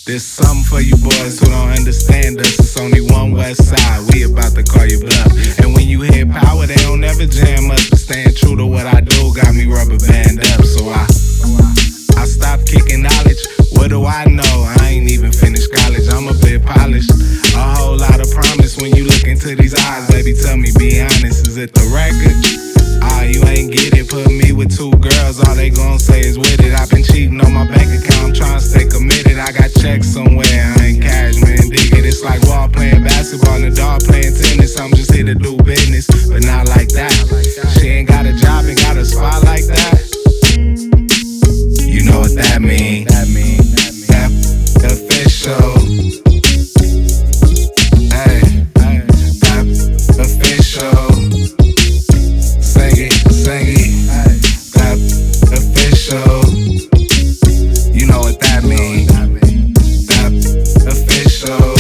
This something for you boys who don't understand us. It's only one west side, we about to call you bluff. And when you hear power, they don't ever jam us. But staying true to what I do got me rubber band up. So I stopped kicking knowledge. What do I know? I ain't even finished college, I'm a bit polished. A whole lot of promise when you look into these eyes. Baby, tell me, be honest, is it the record? You ain't get it, put me with two girls, all they gon' say is with it. I've been cheating on my bank account, I'm trying to stay committed. I got checks somewhere, I ain't cash, man, dig it. It's like Wall playing basketball and a dog playing tennis. I'm just here to do business, but not like that. She ain't got a job and got a spot like that. You know what that mean? That official. Hey, that official. Sing it, that official. You know what that mean? That official.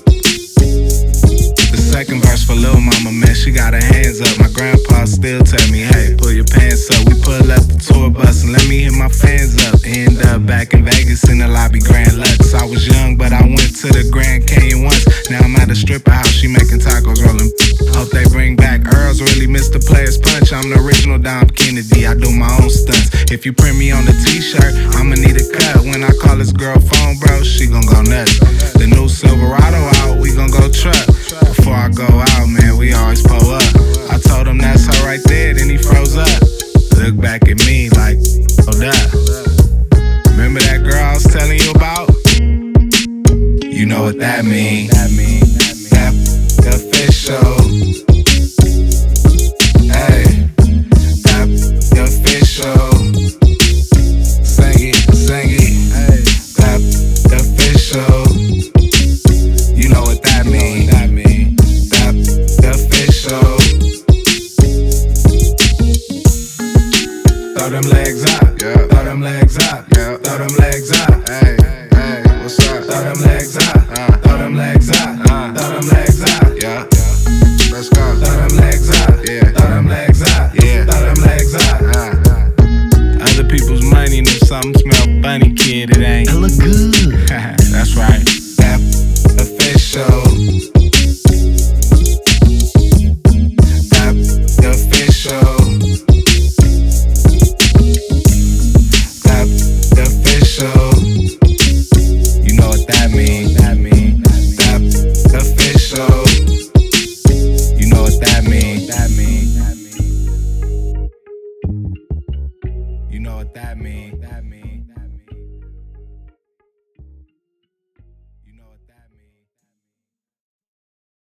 The second verse for Lil Mama, man, she got her hands up. My grandpa still tell me, hey, pull your pants up. We pull up the tour bus and let me hit my fans up. End up back in Vegas in the lobby, Grand Lux. I was young, but I went to the Grand Canyon once. Now I'm at a stripper house, she making tacos, rolling. Hope they bring back Earls, really miss the player's punch. I'm the original Dom Kennedy, I do my own stunts. If you print me on the t-shirt, I'ma need a cut. When I call this girl phone, bro, she gon' go nuts. The new Silverado out, we gon' go truck. Before I go out, man, we always pull up. I told him that's her right there, then he froze up. Look back at me like, hold up. Remember that girl I was telling you about? You know what that mean? That official. Hey, that official. Sing it. Hey, that official. You know what that mean? That official. Throw them legs up, yeah. Throw them legs up, yeah. Throw them legs up. Hey, what's up? Throw them legs up, throw them legs up, throw them legs up, yeah. Let's go. Throw them legs up, yeah. Throw them legs up, yeah. Throw them legs up. Other people's money and if something smell funny, kid, it ain't.